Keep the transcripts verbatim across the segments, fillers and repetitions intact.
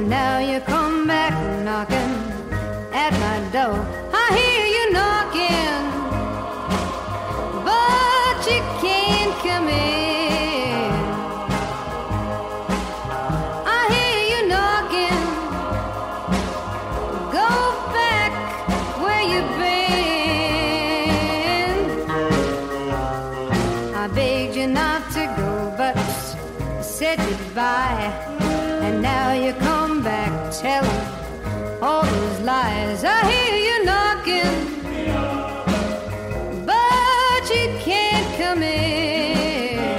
And now you come back knocking at my door. I hear you knocking, but you can't come in. I hear you knocking, go back where you've been. I begged you not to go, but said goodbye. And now you come back telling all those lies. I hear you knocking, but you can't come in.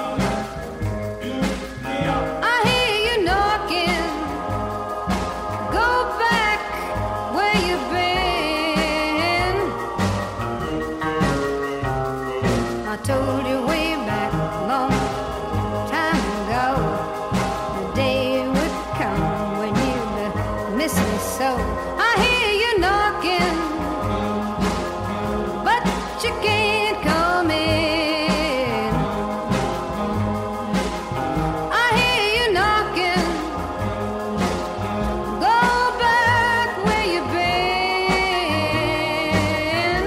I hear you knocking, go back where you've been. I told you way back long time ago, the day would come when you'd miss me so. I hear you knocking, but you can't come in. I hear you knocking, go back where you've been.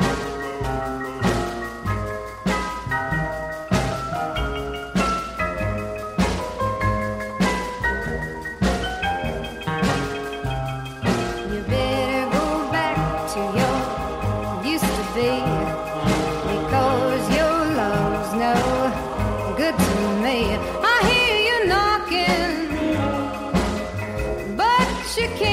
You better go back to your used to be, because your love's no good to me. I hear you knocking, but you can't